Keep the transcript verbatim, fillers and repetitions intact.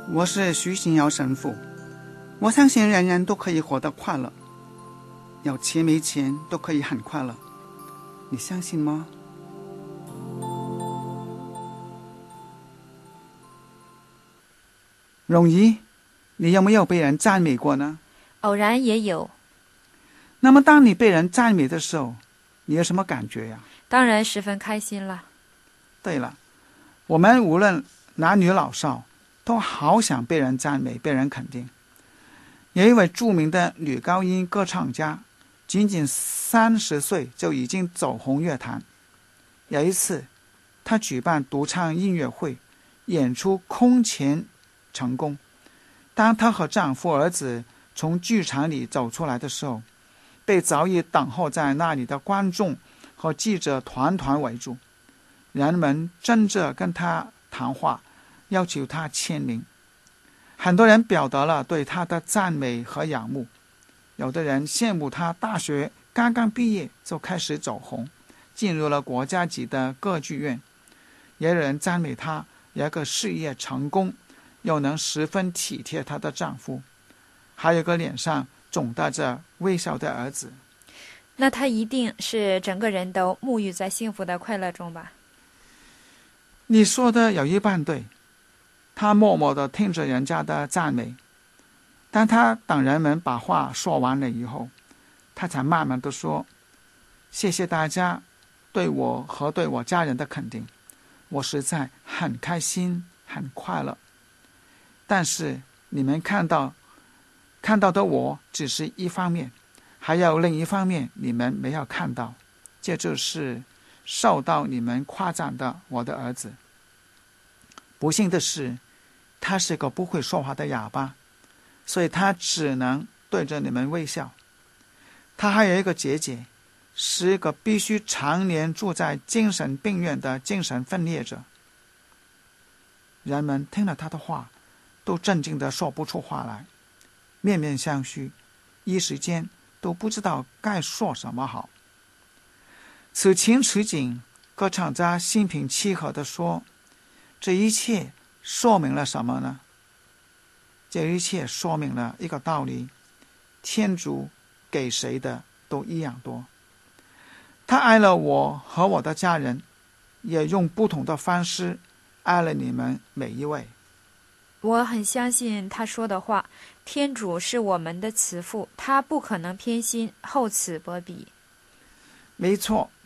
我是徐新尧神父，我相信人人都可以活得快乐，有钱没钱都可以很快乐，你相信吗？容易，你有没有被人赞美过呢？ 偶然也有。 那么当你被人赞美的时候，你有什么感觉呀？ 当然十分开心了。 对了，我们无论男女老少，都好想被人赞美，被人肯定。有一位著名的女高音歌唱家，仅仅三十岁就已经走红乐坛。有一次，她举办独唱音乐会，演出空前成功。当她和丈夫儿子从剧场里走出来的时候，被早已等候在那里的观众和记者团团围住，人们争着跟她谈话，要求她签名。很多人表达了对她的赞美和仰慕，有的人羡慕她大学刚刚毕业就开始走红，进入了国家级的歌剧院，也有人赞美她有个事业成功，又能十分体贴她的丈夫，还有个脸上总带着微笑的儿子。 那她一定是整个人都沐浴在幸福的快乐中吧？ 你说的有一半对，她默默地听着人家的赞美，但她等人们把话说完了以后，她才慢慢地说：谢谢大家对我和对我家人的肯定，我实在很开心很快乐。但是你们看到看到的我只是一方面，还有另一方面你们没有看到，这就是受到你们夸赞的我的儿子。不幸的是，他是个不会说话的哑巴，所以他只能对着你们微笑。他还有一个姐姐，是一个必须常年住在精神病院的精神分裂者。人们听了他的话，都震惊地说不出话来，面面相觑，一时间都不知道该说什么好。此情此景，歌唱家心平气和地说：这一切说明了什么呢？这一切说明了一个道理，天主给谁的都一样多。他爱了我和我的家人，也用不同的方式爱了你们每一位。 我很相信他说的话，天主是我们的慈父，他不可能偏心厚此薄彼。 没错，